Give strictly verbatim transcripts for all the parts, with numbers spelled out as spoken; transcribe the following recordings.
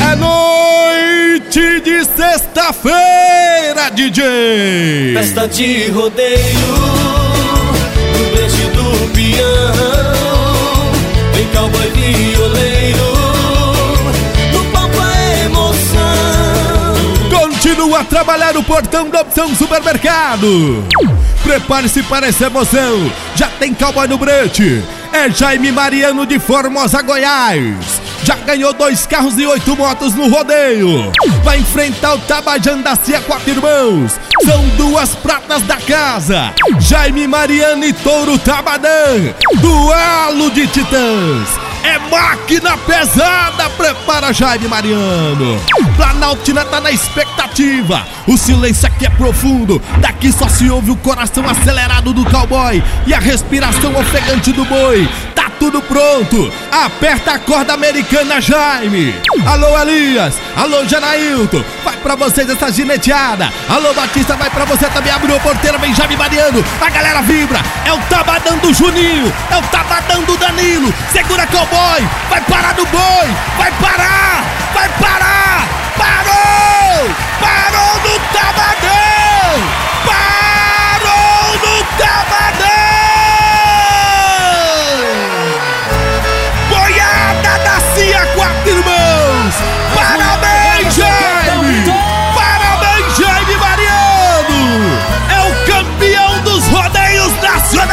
É noite de sexta-feira, D J. Festa de rodeio, no beijo do peão, vem cowboy violeiro, no palco a emoção. Continua a trabalhar o portão da Opção Supermercado. Prepare-se para essa emoção. Já tem cowboy no brete. É Jaime Mariano de Formosa, Goiás. Já ganhou dois carros e oito motos no rodeio. Vai enfrentar o Tabajara da Cia Quatro Irmãos. São duas pratas da casa. Jaime Mariano e Touro Tabadã. Duelo de titãs. É máquina pesada. Prepara Jaime Mariano. Planaltina tá na expectativa. O silêncio aqui é profundo. Daqui só se ouve o coração acelerado do cowboy e a respiração ofegante do boi. Tá tudo pronto. Aperta a corda americana, Jaime. Alô, Elias. Alô, Janailton. Vai pra vocês essa gineteada. Alô, Batista, vai pra você também. Abriu a porteira, vem Jaime Mariano. A galera vibra. É o Tabadão do Juninho. É o Tabadão do Danilo. Segura, cowboy. Vai parar do boi. Vai parar. Vai parar. Parou. Parou no Tabadão. Parou no Tabadão. Quatro Irmãos, parabéns, Jaime! Parabéns, Jaime Mariano! É o campeão dos rodeios nacional!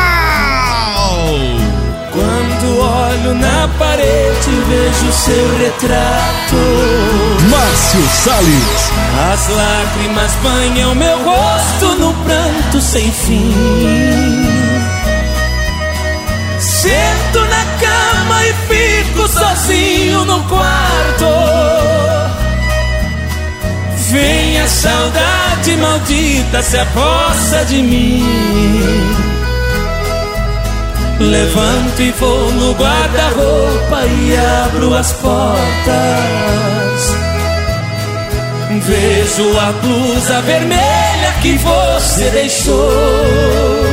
Quando olho na parede, vejo seu retrato. Márcio Salles. As lágrimas banham meu rosto no pranto sem fim. Sento na cama e fico sozinho no quarto. Vem a saudade maldita, se apossa de mim. Levanto e vou no guarda-roupa e abro as portas. Vejo a blusa vermelha que você deixou.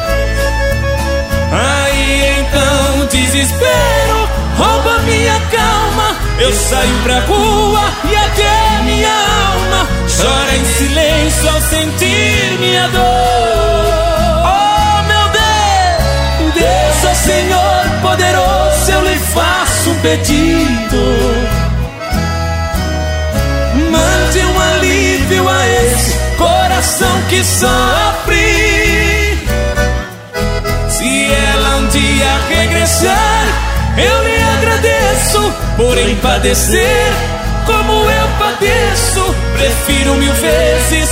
Aí então desespero rouba minha calma. Eu saio pra rua e até minha alma chora em silêncio ao sentir minha dor. Oh meu Deus, Deus, oh Senhor poderoso, eu lhe faço um pedido. Mande um alívio a esse coração que sofre. Se ela um dia regressar, eu lhe agradeço. Porém padecer como eu padeço, prefiro mil vezes.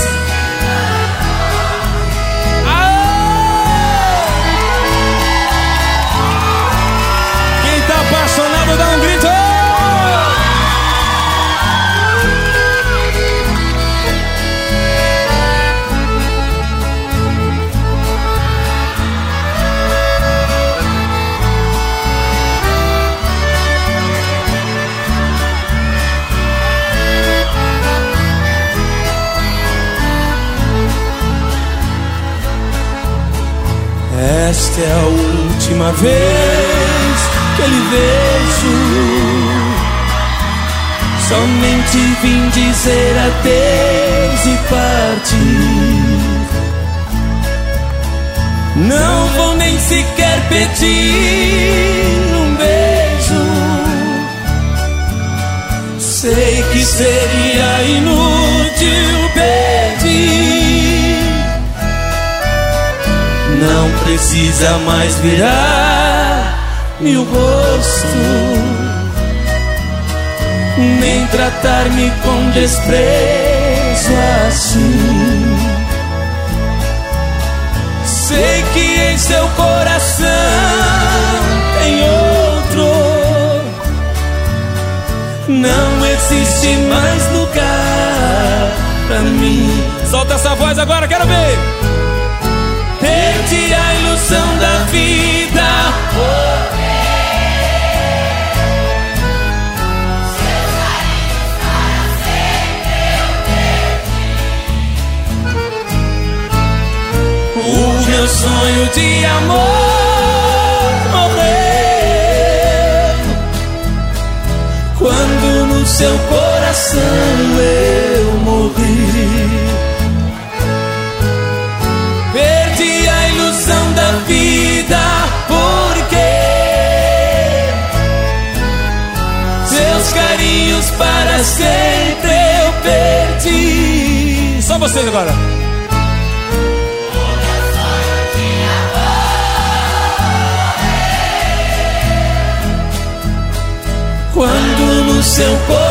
Ah! Quem tá apaixonado dá um grito. Esta é a última vez que eu lhe vejo. Somente vim dizer adeus e partir. Não vou nem sequer pedir um beijo. Sei que seria inútil pedir. Não precisa mais virar meu rosto, nem tratar-me com desprezo assim. Sei que em seu coração tem outro. Não existe mais lugar pra mim. Solta essa voz agora, quero ver. Perdi a ilusão da vida. Seus carinhos para sempre eu perdi. O meu sonho de amor morreu quando no seu coração eu morri. Perdi a ilusão da vida, porque seus carinhos para sempre eu perdi. Só vocês agora. Quando no seu coração